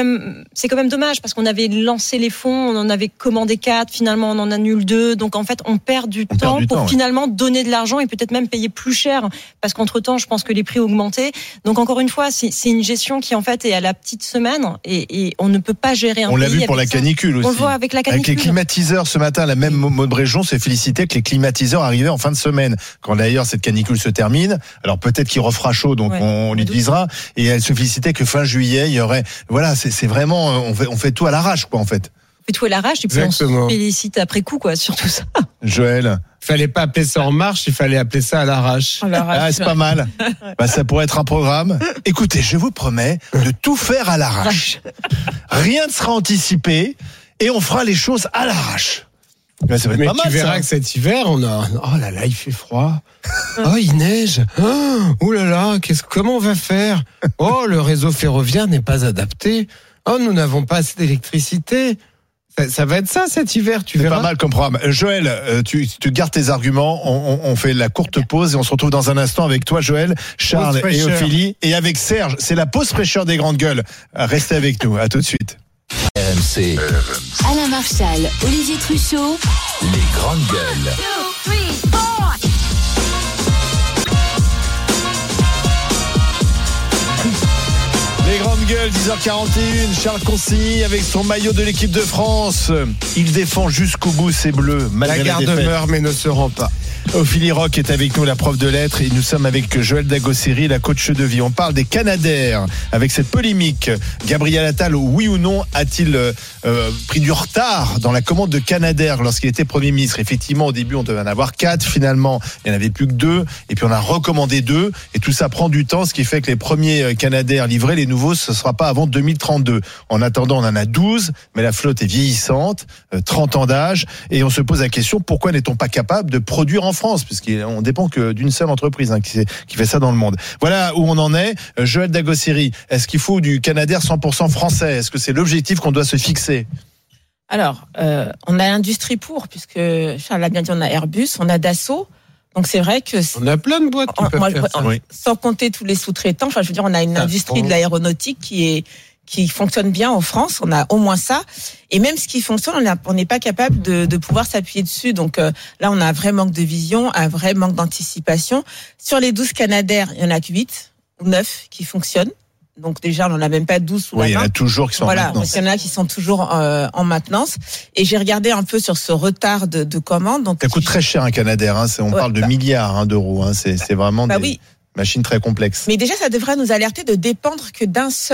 même dommage, parce qu'on avait lancé les fonds, on en avait commandé 4, finalement on en annule 2, donc en fait on perd du temps pour finalement donner de l'argent et peut-être même payer plus cher, parce qu'entre-temps je pense que les prix ont augmenté. Donc encore une fois, c'est une gestion qui en fait est à la petite semaine, et on ne peut pas gérer un pays. On l'a vu pour la canicule aussi. On le voit avec la canicule. Avec les climatiseurs ce matin, la même Maud Bréjon s'est félicitée que les climatiseurs arrivaient en fin de semaine, quand d'ailleurs cette canicule se termine. Alors peut-être qu'il refera chaud, donc on l'utilisera, et elle se félicitait que fin juillet il y aurait, c'est vraiment, on fait tout à l'arrache, quoi, en fait. fait tout à l'arrache et puis on se félicite après coup, quoi, sur tout ça. Joël. Fallait pas appeler ça en marche, il fallait appeler ça à l'arrache. Ah, c'est pas mal. Ça pourrait être un programme. Écoutez, je vous promets de tout faire à l'arrache. Rien ne sera anticipé et on fera les choses à l'arrache. Mais ça va être pas mal, tu verras que cet hiver, oh là là, il fait froid. Oh, il neige. Oh là là, comment on va faire? Oh, le réseau ferroviaire n'est pas adapté. Oh, nous n'avons pas assez d'électricité. Ça va être ça cet hiver, tu verras. C'est pas mal comme programme. Joël, tu gardes tes arguments. On fait la courte pause et on se retrouve dans un instant avec toi, Joël, Charles et Ophélie. Et avec Serge, c'est la pause fraîcheur des grandes gueules. Restez avec nous. À tout de suite. RMC. Alain Marchal, Olivier Truchot. Les grandes gueules. 2, 3, 4. Les grandes gueules, 10h41, Charles Consigny avec son maillot de l'équipe de France. Il défend jusqu'au bout ses bleus, malgré la garde meurt mais ne se rend pas. Ophélie Roch est avec nous, la prof de lettres, et nous sommes avec Joël Dagosseri, la coach de vie. On parle des Canadair avec cette polémique. Gabriel Attal, oui ou non, a-t-il pris du retard dans la commande de Canadair lorsqu'il était Premier ministre? Effectivement, au début, on devait en avoir 4. Finalement, il n'y en avait plus que 2. Et puis, on a recommandé 2. Et tout ça prend du temps, ce qui fait que les premiers Canadair livrés, les nouveaux, ce ne sera pas avant 2032. En attendant, on en a 12, mais la flotte est vieillissante, 30 ans d'âge. Et on se pose la question, pourquoi n'est-on pas capable de produire en France, puisqu'on dépend que d'une seule entreprise qui fait ça dans le monde. Voilà où on en est. Joël Dagosseri, est-ce qu'il faut du Canadair 100% français? Est-ce que c'est l'objectif qu'on doit se fixer? Alors, on a l'industrie puisque Charles l'a bien dit, on a Airbus, on a Dassault. Donc c'est vrai que on a plein de boîtes qui peuvent faire ça. Sans compter tous les sous-traitants. Enfin, je veux dire, on a une industrie de l'aéronautique qui fonctionne bien en France. On a au moins ça. Et même ce qui fonctionne, on n'est pas capable de pouvoir s'appuyer dessus. Donc là, on a un vrai manque de vision, un vrai manque d'anticipation. Sur les 12 Canadair, il y en a que 8 ou 9 qui fonctionnent. Donc déjà, on n'en a même pas 12 sous la main. Oui, il y en a toujours qui sont en maintenance. Il y en a qui sont toujours en maintenance. Et j'ai regardé un peu sur ce retard de commande. Donc ça coûte très cher un Canadair. On parle de milliards d'euros. C'est vraiment des machines très complexes. Mais déjà, ça devrait nous alerter de dépendre que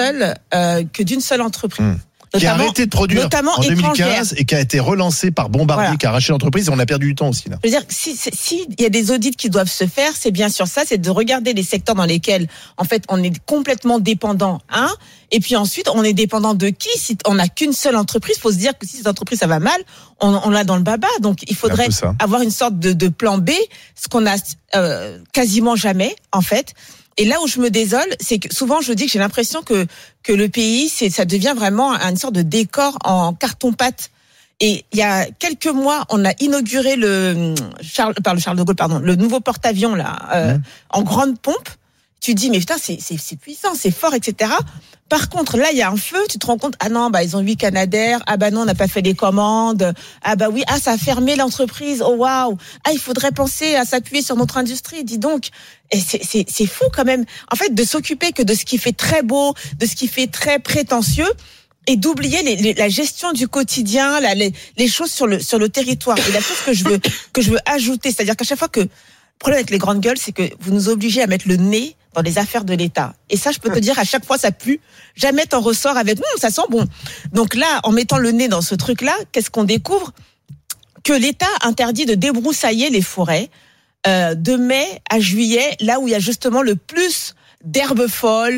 d'une seule entreprise. Qui a arrêté de produire en 2015 et qui a été relancé par Bombardier, qui a arraché l'entreprise, et on a perdu du temps aussi là. Je veux dire, si y a des audits qui doivent se faire, c'est bien sûr ça, c'est de regarder les secteurs dans lesquels en fait on est complètement dépendant, et puis ensuite on est dépendant de qui? Si on n'a qu'une seule entreprise, faut se dire que si cette entreprise ça va mal, on l'a dans le baba. Donc il faudrait avoir une sorte de plan B, ce qu'on a quasiment jamais en fait. Et là où je me désole, c'est que souvent je dis que j'ai l'impression que le pays, ça devient vraiment une sorte de décor en carton-pâte. Et il y a quelques mois, on a inauguré le Charles de Gaulle, le nouveau porte-avions là, en grande pompe. Tu dis mais putain, c'est puissant, c'est fort, etc. Par contre, là, il y a un feu, tu te rends compte, ils ont 8 Canadair, non, on n'a pas fait les commandes, ça a fermé l'entreprise, oh waouh, il faudrait penser à s'appuyer sur notre industrie, dis donc. Et c'est fou quand même, en fait, de s'occuper que de ce qui fait très beau, de ce qui fait très prétentieux, et d'oublier la gestion du quotidien, les choses sur le territoire. Et la chose que je veux ajouter, c'est-à-dire qu'à chaque fois le problème avec les grandes gueules, c'est que vous nous obligez à mettre le nez dans les affaires de l'État. Et ça, je peux te dire, à chaque fois, ça pue. Jamais t'en ressors avec, ça sent bon. Donc là, en mettant le nez dans ce truc-là, qu'est-ce qu'on découvre? Que l'État interdit de débroussailler les forêts, de mai à juillet, là où il y a justement le plus d'herbes folles,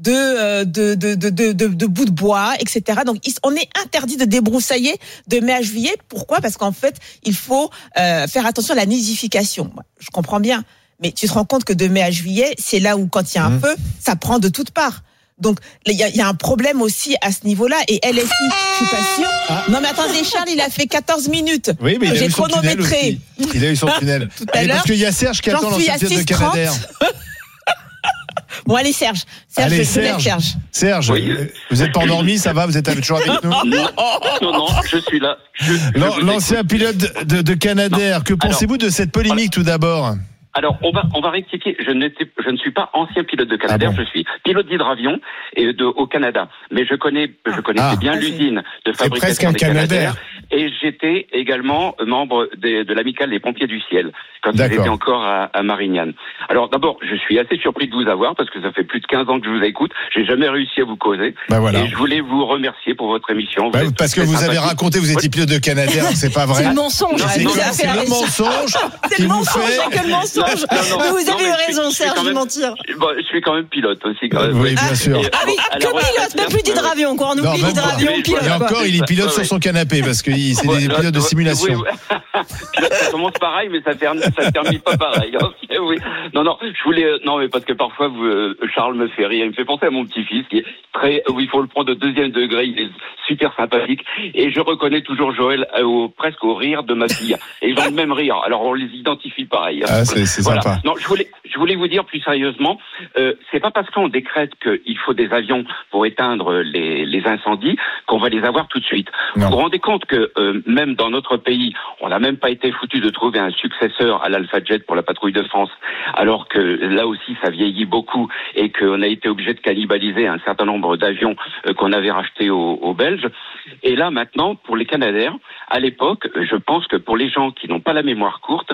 de bouts de bois, etc. Donc, on est interdit de débroussailler de mai à juillet. Pourquoi? Parce qu'en fait, il faut faire attention à la nidification. Je comprends bien. Mais tu te rends compte que de mai à juillet, c'est là où, quand il y a un feu, ça prend de toutes parts. Donc, il y a un problème aussi à ce niveau-là. Et LFI, je suis pas sûre. Non, mais attendez, Charles, il a fait 14 minutes. Oui, mais j'ai chronométré. Il a eu son tunnel. Tout à l'heure. Parce qu'il y a Serge qui attend l'ancien pilote de Canadair. Bon, allez, Serge. Serge, vous êtes pas endormi, ça va? Vous êtes toujours avec nous? Non, je suis là. L'ancien pilote de Canadair, que pensez-vous de cette polémique tout d'abord? Alors, on va rectifier. Je ne suis pas ancien pilote de Canadair. Je suis pilote d'hydravion au Canada. Mais je connaissais bien l'usine de fabrication des Canadair. Et j'étais également membre de l'amicale des pompiers du ciel, quand ils étaient encore à Marignane. Alors d'abord, je suis assez surpris de vous avoir, parce que ça fait plus de 15 ans que je vous écoute. J'ai jamais réussi à vous causer. Et je voulais vous remercier pour votre émission. Parce que vous avez raconté, vous étiez pilote de Canadair, c'est pas vrai. C'est le mensonge. C'est le mensonge. C'est le mensonge, c'est que le mensonge. Mais vous avez eu raison, Serge, de mentir. Je suis quand même pilote aussi. Oui, bien sûr. Ah oui, que pilote, même plus d'hydravion, quoi. On oublie l'hydravion, pilote. Et encore, il est pilote sur son canapé, parce que c'est des pilotes de simulation. Ça commence pareil, mais ça termine pas pareil. Oui. Non, mais parce que parfois, Charles me fait rire. Il me fait penser à mon petit-fils, qui est il faut le prendre au 2e degré. Il est super sympathique. Et je reconnais toujours Joël presque au rire de ma fille. Et ils ont le même rire. Alors, on les identifie pareil. Ah, c'est sympa. Non, je voulais vous dire plus sérieusement, c'est pas parce qu'on décrète qu'il faut des avions pour éteindre les incendies qu'on va les avoir tout de suite. Non. Vous vous rendez compte que même dans notre pays, on n'a même pas été foutu de trouver un successeur à l'Alpha Jet pour la patrouille de France, alors que là aussi ça vieillit beaucoup et qu'on a été obligé de cannibaliser un certain nombre d'avions qu'on avait rachetés aux Belges. Et là maintenant, pour les Canadair, à l'époque, je pense que pour les gens qui n'ont pas la mémoire courte,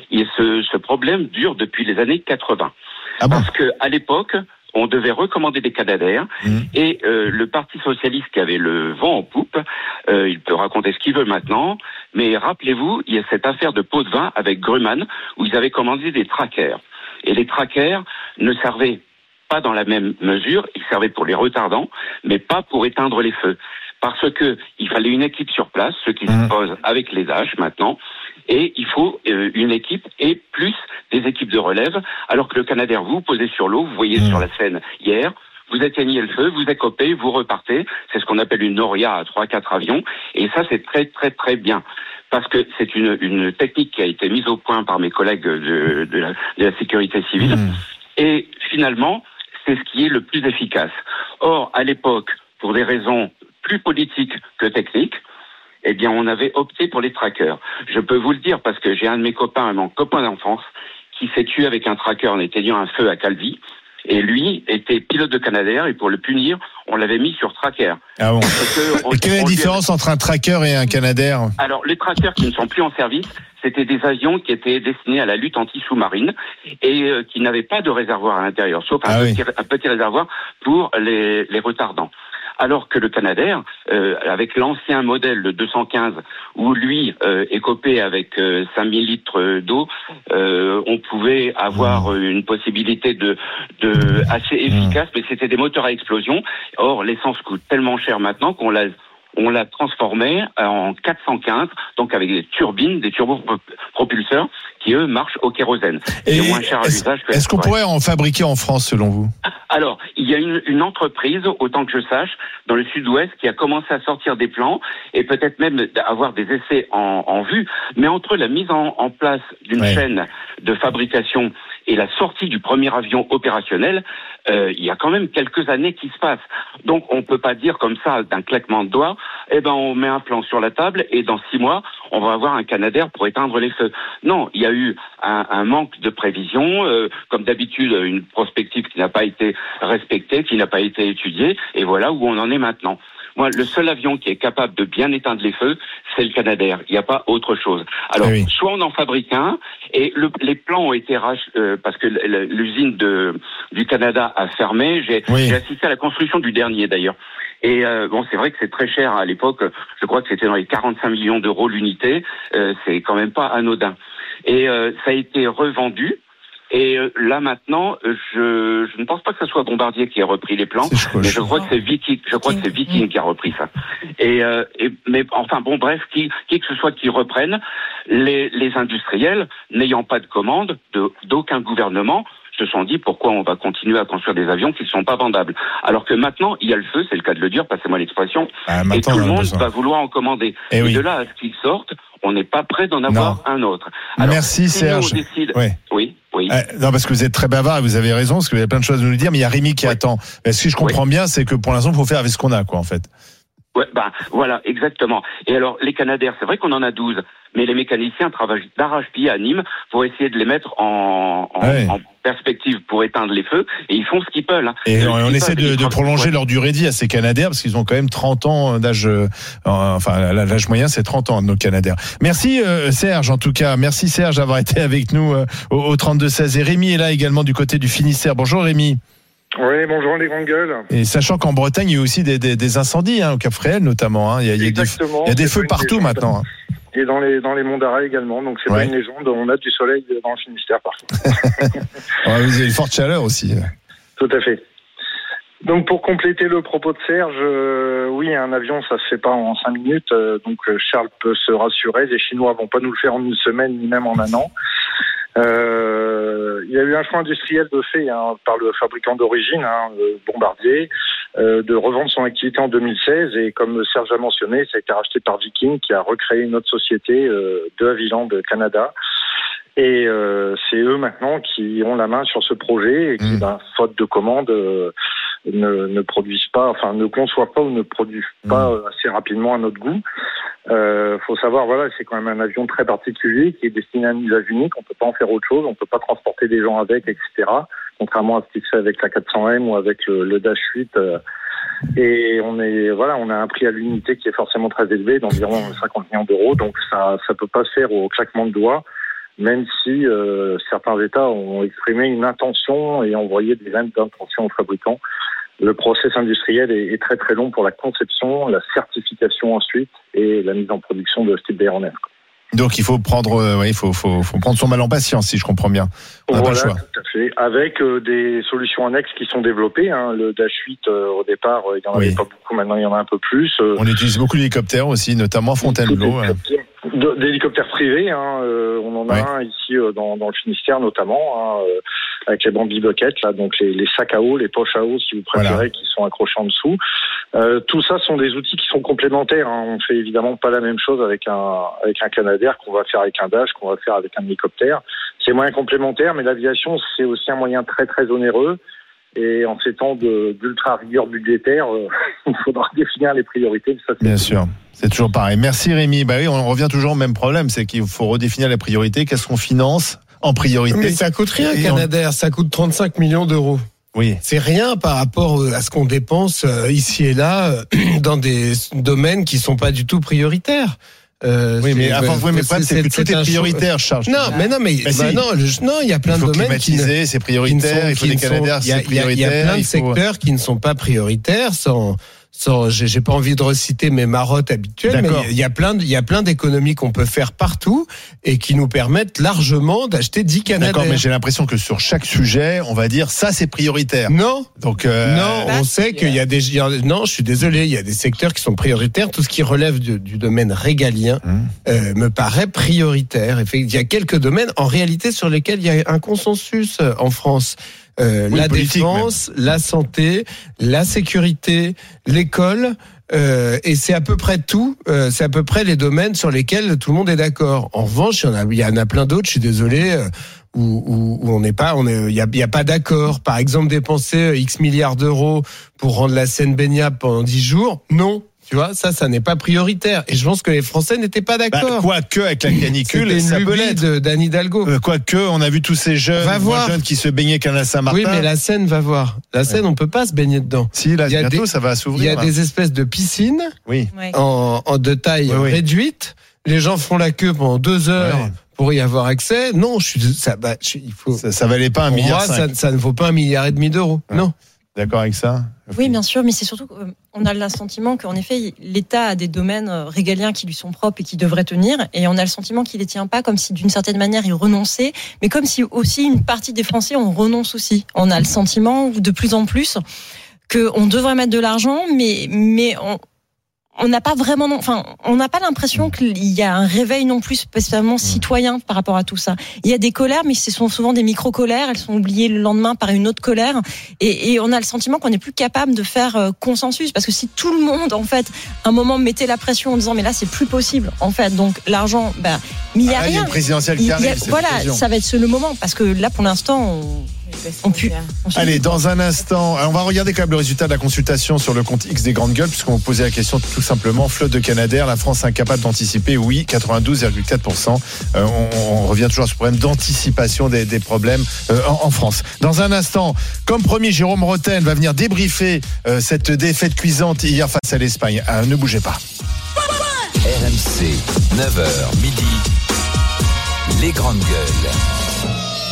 ce problème dure depuis les années 80. Ah bon? Parce que à l'époque, on devait recommander des Canadair et le Parti socialiste qui avait le vent en poupe, il peut raconter ce qu'il veut maintenant, mais rappelez-vous, il y a cette affaire de pot de vin avec Grumman où ils avaient commandé des trackers. Et les trackers ne servaient pas dans la même mesure, ils servaient pour les retardants, mais pas pour éteindre les feux. Parce que il fallait une équipe sur place, ce qui se pose avec les H maintenant, et il faut une équipe et plus des équipes de relève, alors que le Canadair, vous posez sur l'eau, vous voyez sur la scène hier, vous éteignez le feu, vous écopez, vous repartez, c'est ce qu'on appelle une noria à 3-4 avions, et ça c'est très très très bien. Parce que c'est une technique qui a été mise au point par mes collègues de la sécurité civile, et finalement, c'est ce qui est le plus efficace. Or, à l'époque, pour des raisons plus politiques que techniques, eh bien, on avait opté pour les trackers. Je peux vous le dire parce que j'ai un de mes copains, mon copain d'enfance, qui s'est tué avec un tracker en éteignant un feu à Calvi. Et lui était pilote de Canadair et pour le punir, on l'avait mis sur tracker. Ah bon. Et quelle est la différence entre un tracker et un Canadair? Alors, les trackers qui ne sont plus en service, c'était des avions qui étaient destinés à la lutte anti-sous-marine et qui n'avaient pas de réservoir à l'intérieur, sauf un petit réservoir pour les retardants. Alors que le Canadair, avec l'ancien modèle de 215, où lui écopé avec 5000 litres d'eau, on pouvait avoir une possibilité de assez efficace, mais c'était des moteurs à explosion. Or, l'essence coûte tellement cher maintenant qu'on l'a transformé en 415, donc avec des turbines, des turbopropulseurs, qui eux marchent au kérosène. Et c'est moins cher à l'usage que est-ce qu'on pourrait en fabriquer en France selon vous? Alors, il y a une entreprise, autant que je sache, dans le sud-ouest, qui a commencé à sortir des plans et peut-être même avoir des essais en vue. Mais entre la mise en place d'une chaîne de fabrication et la sortie du premier avion opérationnel, il y a quand même quelques années qui se passent. Donc, on peut pas dire comme ça, d'un claquement de doigts, on met un plan sur la table et dans 6 mois, on va avoir un Canadair pour éteindre les feux. Non, il y a eu un manque de prévision, comme d'habitude, une prospective qui n'a pas été respectée, qui n'a pas été étudiée, et voilà où on en est maintenant. Moi, le seul avion qui est capable de bien éteindre les feux, c'est le Canadair. Il n'y a pas autre chose. Alors, soit on en fabrique un, et les plans ont été parce que l'usine du Canada a fermé. J'ai assisté à la construction du dernier, d'ailleurs. Et c'est vrai que c'est très cher à l'époque. Je crois que c'était dans les 45 millions d'euros l'unité. C'est quand même pas anodin. Et ça a été revendu. Et là maintenant, je ne pense pas que ce soit Bombardier qui a repris les plans, mais je crois que c'est Viking. Je crois que c'est Viking qui a repris ça. Mais enfin bon, bref, qui que ce soit qui reprenne, les industriels n'ayant pas de commande d'aucun gouvernement se sont dit pourquoi on va continuer à construire des avions qui ne sont pas vendables. Alors que maintenant, il y a le feu, c'est le cas de le dire, passez-moi l'expression, et tout le monde va vouloir en commander. Et de là à ce qu'ils sortent, on n'est pas prêt d'en avoir un autre. Alors, merci Serge. Oui. Non, parce que vous êtes très bavard et vous avez raison, parce que vous avez plein de choses à nous dire, mais il y a Rémi qui attend. Mais si je comprends bien, c'est que pour l'instant, il faut faire avec ce qu'on a, quoi, en fait. Ouais, voilà, exactement. Et alors, les Canadair, c'est vrai qu'on en a 12, mais les mécaniciens travaillent d'arrache-pied à Nîmes pour essayer de les mettre en perspective pour éteindre les feux, et ils font ce qu'ils peuvent. Hein. Et on essaie de prolonger leur durée de vie à ces Canadair, parce qu'ils ont quand même 30 ans d'âge, l'âge moyen c'est 30 ans de nos Canadair. Merci Serge, en tout cas, merci Serge d'avoir été avec nous au 32-16. Et Rémi est là également du côté du Finistère. Bonjour Rémi. Oui, bonjour les grandes gueules. Et sachant qu'en Bretagne, il y a aussi des incendies, au Cap Fréhel notamment. Il y a des feux partout maintenant. Et dans les monts d'Arrée également, donc c'est pas une légende, on a du soleil dans le Finistère partout. Vous avez une forte chaleur aussi. Tout à fait. Donc pour compléter le propos de Serge, oui, un avion ça se fait pas en 5 minutes, donc Charles peut se rassurer, les Chinois vont pas nous le faire en une semaine ni même en un an. Il y a eu un choix industriel de fait par le fabricant d'origine, Bombardier, de revendre son activité en 2016, et comme Serge a mentionné, ça a été racheté par Viking qui a recréé une autre société de Havilland, Canada. Et c'est eux maintenant qui ont la main sur ce projet et qui, faute de commande, ne produisent pas, enfin ne conçoivent pas ou ne produisent pas assez rapidement à notre goût. Faut savoir, c'est quand même un avion très particulier qui est destiné à un usage unique. On peut pas en faire autre chose, on peut pas transporter des gens avec, etc. Contrairement à ce qui se fait avec la 400M ou avec le Dash 8. Et on a un prix à l'unité qui est forcément très élevé, d'environ 50 millions d'euros. Donc ça peut pas se faire au claquement de doigts, même si certains États ont exprimé une intention et envoyé des lettres d'intention aux fabricants. Le process industriel est très très long pour la conception, la certification ensuite et la mise en production de ce type d'aéronef. Donc il faut prendre, faut prendre son mal en patience, si je comprends bien. On n'a pas le choix. Tout à fait. Avec des solutions annexes qui sont développées. Le Dash 8 au départ, il n'y en avait pas beaucoup. Maintenant, il y en a un peu plus. On utilise beaucoup l'hélicoptères aussi, notamment à Fontainebleau. D'hélicoptères privés, on en a un ici dans le Finistère notamment, avec les Bambi Bucket, là, donc les sacs à eau, les poches à eau si vous préférez, qui sont accrochés en dessous. Tout ça sont des outils qui sont complémentaires. On fait évidemment pas la même chose avec un Canadair qu'on va faire avec un Dash, qu'on va faire avec un hélicoptère. C'est moyen complémentaire, mais l'aviation c'est aussi un moyen très très onéreux. Et en ces temps d'ultra rigueur budgétaire, il faudra définir les priorités. Ça, bien sûr, c'est toujours pareil. Merci Rémi. Oui, on revient toujours au même problème, c'est qu'il faut redéfinir les priorités. Qu'est-ce qu'on finance en priorité? Mais ça coûte rien, Canadair. Ça coûte 35 millions d'euros. Oui. C'est rien par rapport à ce qu'on dépense ici et là dans des domaines qui sont pas du tout prioritaires. Oui, mais avant vous, le problème, c'est que tout est prioritaire, Charles. Non, il y a plein de domaines c'est prioritaire. Il faut des Canadair, c'est prioritaire. Il y a plein de secteurs qui ne sont pas prioritaires. J'ai pas envie de reciter mes marottes habituelles, mais il y a plein d'économies qu'on peut faire partout et qui nous permettent largement d'acheter 10 Canadair. D'accord, mais j'ai l'impression que sur chaque sujet, on va dire ça c'est prioritaire. Non. Donc on sait qu'il y a non, je suis désolé, il y a des secteurs qui sont prioritaires. Tout ce qui relève du domaine régalien me paraît prioritaire. Il y a quelques domaines en réalité sur lesquels il y a un consensus en France. La défense, la santé, la sécurité, l'école, et c'est à peu près tout. C'est à peu près les domaines sur lesquels tout le monde est d'accord. En revanche, il y en a plein d'autres. Je suis désolé. Où on n'est pas, il y a pas d'accord. Par exemple, dépenser X milliards d'euros pour rendre la Seine baignable pendant 10 jours, non. Tu vois, ça n'est pas prioritaire. Et je pense que les Français n'étaient pas d'accord. Quoique, avec la canicule, ça peut l'être. d'Anne Hidalgo. Quoique, on a vu tous ces jeunes qui se baignaient Canal Saint-Martin. Oui, mais la Seine, va voir. La Seine, on peut pas se baigner dedans. Si, là, bientôt, ça va s'ouvrir. Il y a des espèces de piscines. En de taille réduite. Les gens font la queue pendant 2 heures. Pour y avoir accès. Non, ça valait pas 1,5 milliard. Ça ne vaut pas 1,5 milliard d'euros. Ouais. Non. D'accord avec ça? Oui, bien sûr, mais c'est surtout qu'on a le sentiment qu'en effet, l'État a des domaines régaliens qui lui sont propres et qui devraient tenir, et on a le sentiment qu'il les tient pas, comme si d'une certaine manière il renonçait, mais comme si aussi une partie des Français on renonce aussi. On a le sentiment de plus en plus qu'on devrait mettre de l'argent, mais on n'a pas vraiment, on n'a pas l'impression qu'il y a un réveil non plus spécialement citoyen par rapport à tout ça. Il y a des colères, mais ce sont souvent des micro-colères. Elles sont oubliées le lendemain par une autre colère. Et on a le sentiment qu'on n'est plus capable de faire consensus. Parce que si tout le monde, en fait, à un moment mettait la pression en disant, mais là, c'est plus possible, en fait. Donc, l'argent, mais il n'y a rien. Il y a une présidentielle qui arrive. Ça va être le moment. Parce que là, pour l'instant, Allez, dans un instant, on va regarder quand même le résultat de la consultation sur le compte X des grandes gueules, puisqu'on vous posait la question tout simplement, flotte de Canadair, la France incapable d'anticiper, oui, 92,4%. On revient toujours à ce problème d'anticipation des problèmes en France. Dans un instant, comme promis, Jérôme Rotten va venir débriefer cette défaite cuisante hier face à l'Espagne. Ne bougez pas. RMC, 9h midi, les grandes gueules.